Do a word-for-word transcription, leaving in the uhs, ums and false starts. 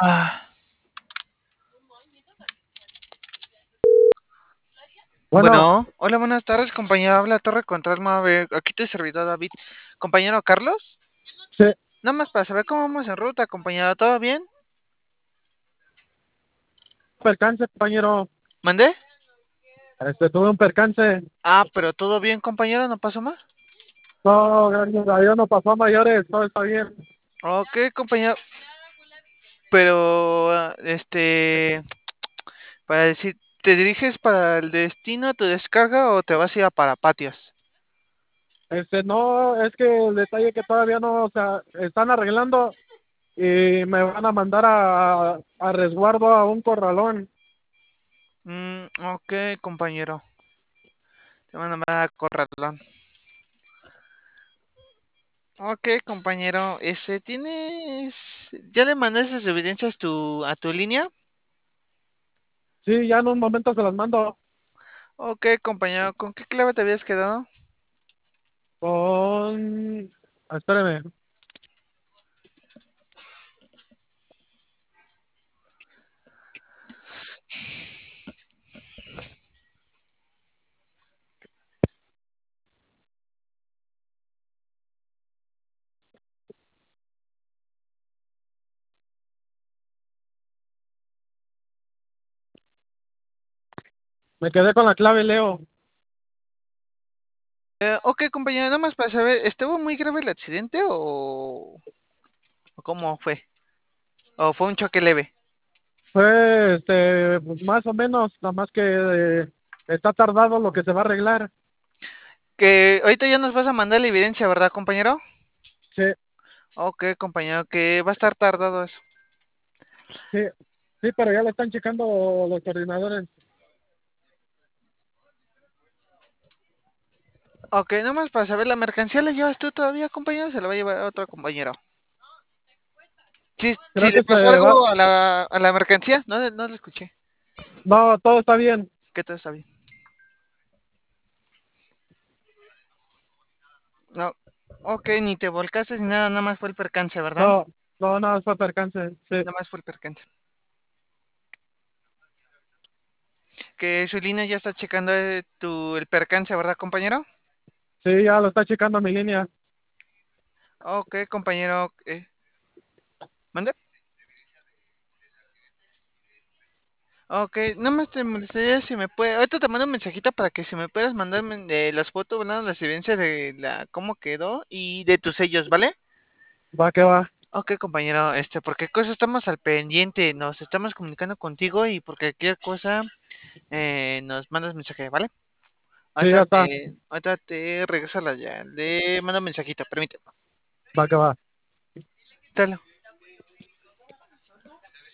Ah, Bueno, bueno, hola, buenas tardes, compañero. Habla Torre Control Mave. Aquí te servidor David. Compañero Carlos, sí, nada más para saber cómo vamos en ruta, compañero. ¿Todo bien? percance, compañero. ¿Mandé? Este, tuve un percance. Ah, pero todo bien, compañero, ¿no pasó más? No, gracias a Dios no pasó a mayores, todo está bien. Ok, compañero. Pero, ah, este, para decir, ¿te diriges para el destino, tu descarga o te vas a ir a para patios? Este, no, es que el detalle que todavía no, o sea, están arreglando y me van a mandar a, a resguardo a un corralón. Mm, ok, compañero. Te van a mandar a Corralón. Ok, compañero. Ese, ¿tienes... ¿Ya le mandaste esas evidencias tu, a tu línea? Sí, ya en un momento se las mando Ok, compañero, ¿con qué clave te habías quedado? con... Espéreme, me quedé con la clave Leo. Eh, ok, compañero, nada más para saber, ¿estuvo muy grave el accidente o, o cómo fue? ¿O fue un choque leve? Fue, este, pues, más o menos, nada más que eh, está tardado lo que se va a arreglar. Que ahorita ya nos vas a mandar la evidencia, ¿verdad, compañero? Sí, Ok, compañero, que va a estar tardado eso. sí, sí, pero ya lo están checando los coordinadores. Ok, nada más para saber, ¿la mercancía la llevas tú todavía, compañero? ¿O se la va a llevar otro compañero? Si, si Creo le que pasó se va, algo a la, a la mercancía, no, no lo escuché. no, todo está bien. Que todo está bien. No, ok, ni te volcaste ni nada, nada más fue el percance, ¿verdad? No, no, no, fue percance. Sí, Nada más fue el percance. Que su línea ya está checando eh, tu, el percance, ¿verdad, compañero? sí, ya lo está checando mi línea. Ok, compañero. Eh, ¿mande? Ok, nada más te molestaría si me puede. Ahorita te mando un mensajito para que si me puedas mandarme eh, las fotos, ¿verdad? Las evidencias de la cómo quedó y de tus sellos, ¿vale? Va que va. Ok, compañero, este, porque cosa estamos al pendiente, nos estamos comunicando contigo y por cualquier cosa eh, nos mandas mensaje, ¿vale? Sí, ya Ahorita está. te, ahorita te regresa la ya. Le mando un mensajito, permíteme. Va que va. Dale.